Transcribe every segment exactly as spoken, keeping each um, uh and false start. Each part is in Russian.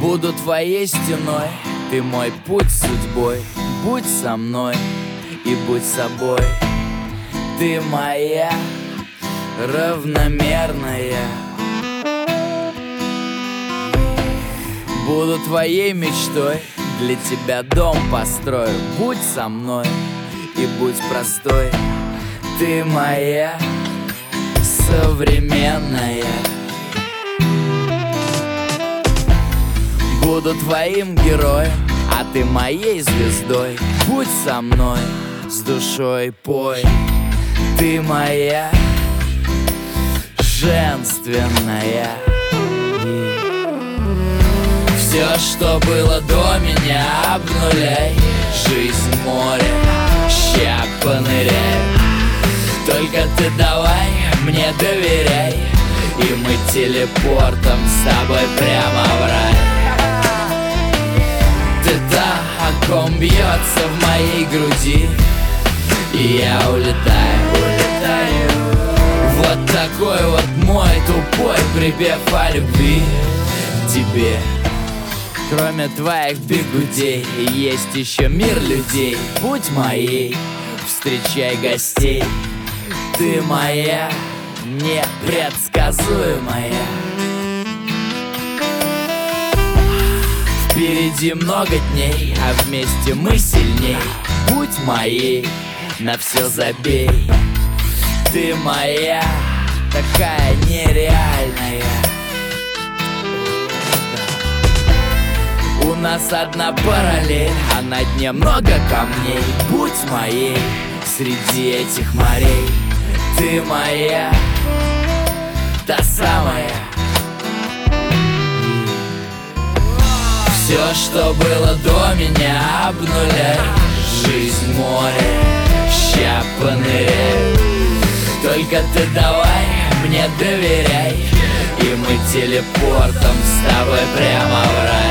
Буду твоей стеной, ты мой путь судьбой. Будь со мной и будь собой. Ты моя равномерная. Буду твоей мечтой, для тебя дом построю. Будь со мной и будь простой. Ты моя современная. Буду твоим героем, а ты моей звездой. Будь со мной, с душой пой. Ты моя женственная. Все, что было до меня, обнуляй. Жизнь море, ща поныряй. Только ты давай мне доверяй, и мы телепортом с тобой прямо в рай. Ты та, о ком бьется в моей груди, и я улетаю, улетаю. Вот такой вот мой тупой припев о любви к тебе. Кроме твоих бигудей есть еще мир людей. Будь моей, встречай гостей. Ты моя непредсказуемая. Впереди много дней, а вместе мы сильней. Будь моей, на все забей. Ты моя, такая нереальная. У нас одна параллель, а на дне много камней. Будь моей среди этих морей. Ты моя, та самая. Все, что было до меня, обнуляй. Жизнь море, ща поныряй. Только ты давай мне доверяй, и мы телепортом с тобой прямо в рай.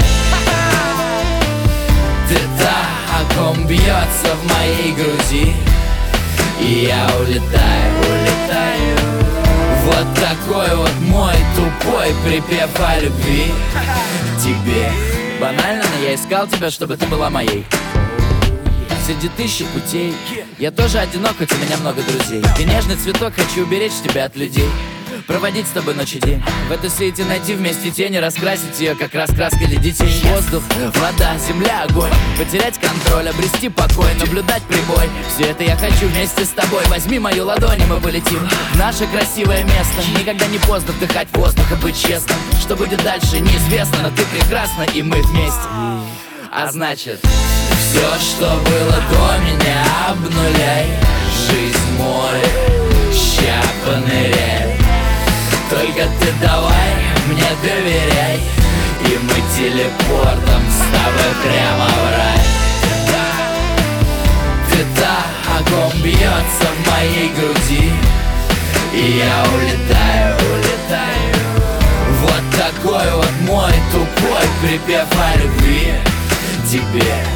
Ты та, о ком бьется в моей груди, и я улетаю, улетаю. Вот такой вот мой тупой припев о любви к тебе. Банально, но я искал тебя, чтобы ты была моей. Среди тысячи путей я тоже одинок, хоть у меня много друзей. Ты нежный цветок, хочу уберечь тебя от людей. Проводить с тобой ночь и день. В этой свете найти вместе тени, раскрасить ее, как раскраска для детей. Воздух, вода, земля, огонь. Потерять контроль, обрести покой, наблюдать прибой. Все это я хочу вместе с тобой. Возьми мою ладонь, и мы полетим в наше красивое место. Никогда не поздно вдыхать воздух и быть честным. Что будет дальше, неизвестно, но ты прекрасна, и мы вместе. А значит, все, что было до меня, обнуляй. Жизнь море, ща поныряй. Только ты давай мне доверяй, и мы телепортом с тобой прямо в рай. Ты та, о ком бьется в моей груди, и я улетаю, улетаю. Вот такой вот мой тупой припев о любви к тебе.